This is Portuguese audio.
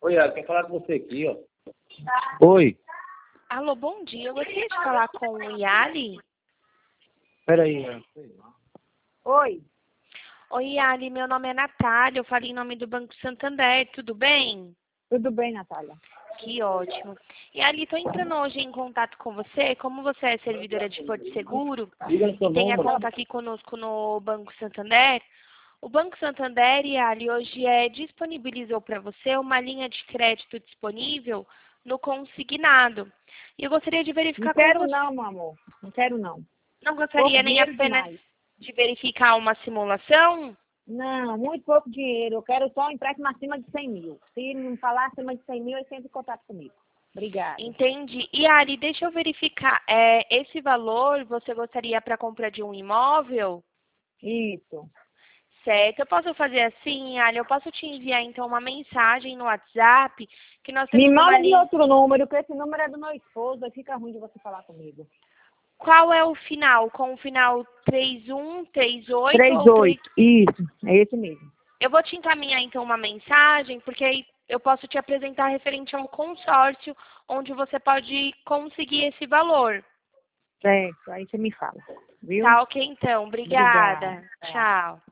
Oi, ela quer falar com você aqui, ó. Oi. Alô, bom dia. Eu gostaria de falar com o Yali. Peraí. Oi, Oi, Yali. Meu nome é Natália. Eu falo em nome do Banco Santander. Tudo bem? tudo bem, Natália? Que ótimo. Yali, estou entrando hoje em contato com você. Como você é servidora de Porto Seguro Liga no seu e tem a número. conta aqui conosco no Banco Santander, o Banco Santander, Yali, hoje disponibilizou para você uma linha de crédito disponível no consignado. E eu gostaria de verificar Não com quero você. não, meu amor. Não quero não. Não gostaria Pouco nem dinheiro apenas demais. de verificar uma simulação? Não, muito pouco dinheiro. Eu quero só um empréstimo acima de 100 mil. Se não falar acima de 100 mil, ele sempre em contato comigo. Obrigada. Entendi. E Ari, deixa eu verificar. Esse valor você gostaria para compra de um imóvel? Isso. Certo. Eu posso fazer assim, Ali? Eu posso te enviar então uma mensagem no WhatsApp que nós Me temos uma manda de linha. outro número, porque esse número é do meu esposo, aí fica ruim de você falar comigo. Qual é o final? Com o final 31, 38 ou 38. Isso, é esse mesmo. Eu vou te encaminhar então uma mensagem, porque aí eu posso te apresentar referente a um consórcio onde você pode conseguir esse valor. Certo, aí você me fala. Viu? Tá ok então. Obrigada. Obrigada. Tchau.